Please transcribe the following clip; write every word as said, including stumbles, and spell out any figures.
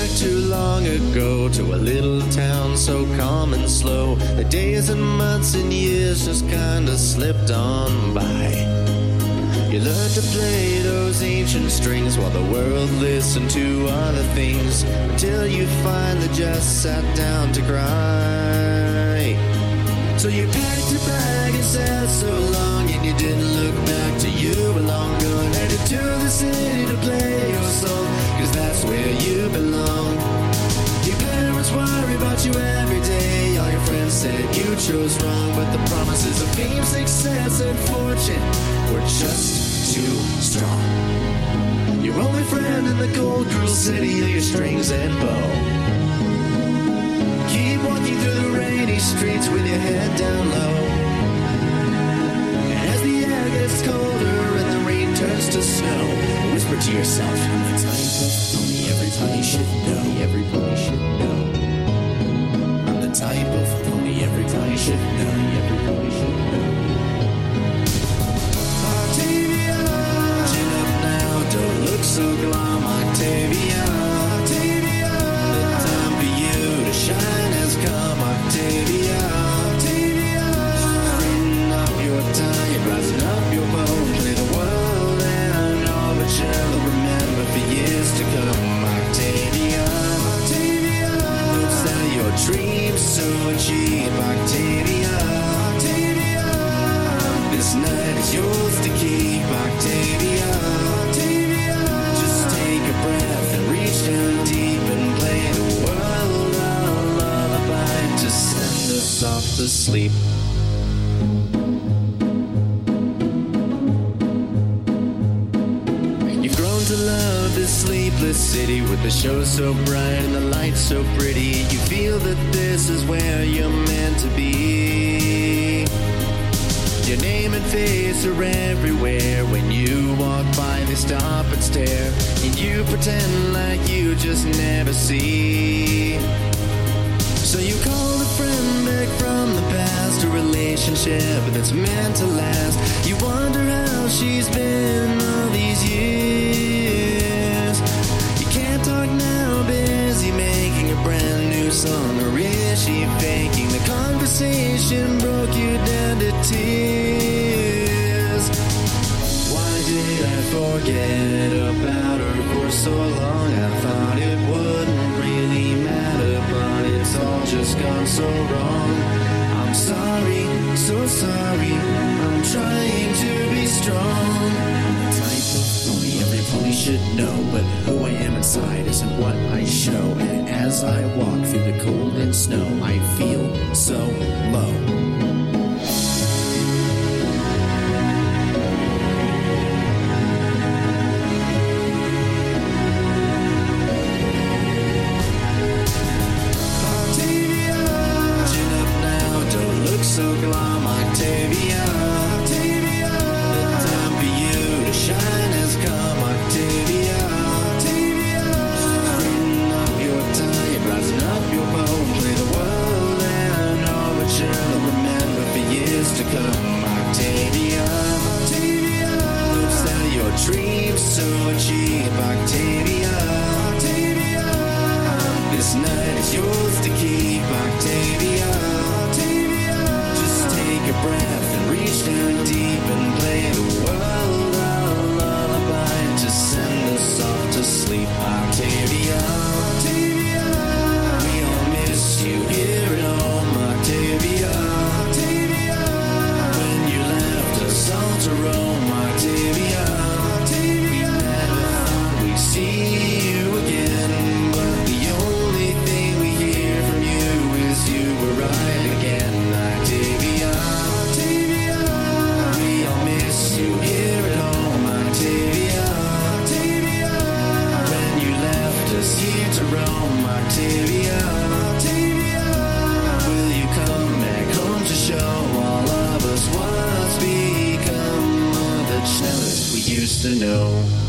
back too long ago to a little town so calm and slow. The days and months and years just kinda slipped on by. You learned to play those ancient strings while the world listened to other things, until you finally just sat down to cry. So you packed your bag and sat so long, and you didn't look back till you were long gone. Headed to the city to play your song, 'cause that's where you belong. Your parents worry about you every day. All your friends said you chose wrong, but the promises of fame, success, and fortune were just too strong. Your only friend in the cold, cruel city are your strings and bow. Keep walking through the rainy streets with your head down low. And as the air gets colder and the rain turns to snow, whisper to yourself, I'm the type of pony everybody should know. Everybody should know. I'm the type of pony everybody should know. Everybody should know. Octavia, chin up now, don't look so glum. Octavia, Octavia, the time for you to shine has come. Octavia, Octavia, straighten up your tie, rising up your bow, play the world and all but you'll remember for years to come. Octavia, Octavia, don't sell your dreams so cheap. Octavia, Octavia, this night is yours to keep. Octavia, Octavia, just take a breath and reach down deep and play the world a lullaby to send us off to sleep. You've grown to love this sleepless city with the show so bright and the lights so pretty. You feel that this is where you're meant to be. Your name and face are everywhere. When you walk by, they stop and stare, and you pretend like you just never see. So you call a friend back from the past, a relationship that's meant to last. You wonder how she's been all these years. You can't talk now, busy making a brand new song, or is she faking? The conversation broke you down to tears. Why did I forget about her for so long? I thought it wouldn't really matter, but it's all just gone so wrong. I'm sorry, so sorry, I'm trying to be strong. The type of pony every pony should know, but who I am inside isn't what I show. And as I walk through the cold and snow, I feel so low. So glum, Octavia, Octavia, the time for you to shine has come. Octavia, Octavia, straighten up your tie, rising up your bow, play the world and all but you'll remember for years to come. Octavia, Octavia, don't sell your dreams so cheap. Octavia, Octavia, this night is yours to keep. Octavia, take a breath and reach down deep and play the world a lullaby to send us off to sleep. Octavia, Octavia, we all miss you here at home. Octavia, Octavia, when you left us all to roam. Octavia, Octavia, we never thought we'd see you again, but the only thing we hear from you is you were right again. Octavia, you here at home. Octavia, Octavia, when you left us here to roam. Octavia, Octavia, will you come back home to show all of us what's become of the Schnellers we used to know?